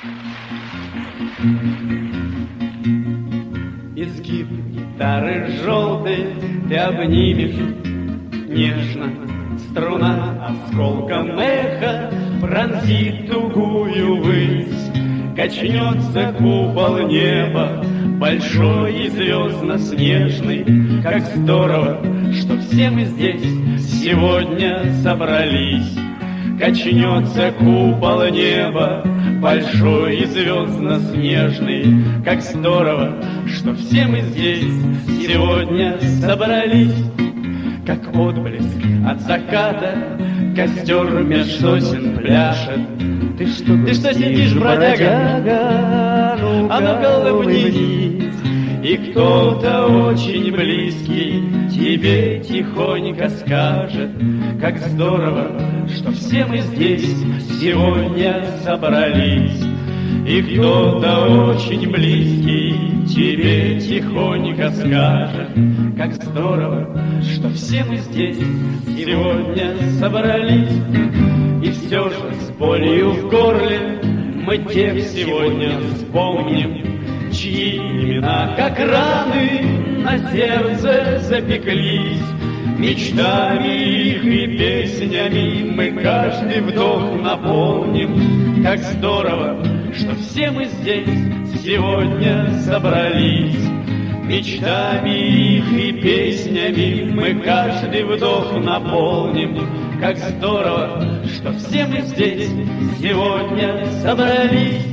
Изгиб гитары желтой ты обнимешь нежно, струна осколком эха пронзит тугую высь. Качнется купол неба, большой и звездно-снежный. Как здорово, что все мы здесь сегодня собрались. Качнется купол неба, большой и звездно-снежный. Как здорово, что все мы здесь сегодня собрались. Как отблеск от заката костер меж сосен пляшет. Ты что сидишь, бродяга? А ну-ка улыбнись. И кто-то очень близкий тебе тихонько скажет: как здорово, что все мы здесь сегодня собрались. И кто-то очень близкий тебе тихонько скажет: как здорово, что все мы здесь сегодня собрались. И все же с болью в горле мы тех сегодня вспомним, чьи имена, как раны, на сердце запеклись. Мечтами их и песнями мы каждый вдох наполним. Как здорово, что все мы здесь сегодня собрались. Мечтами их и песнями мы каждый вдох наполним. Как здорово, что все мы здесь сегодня собрались.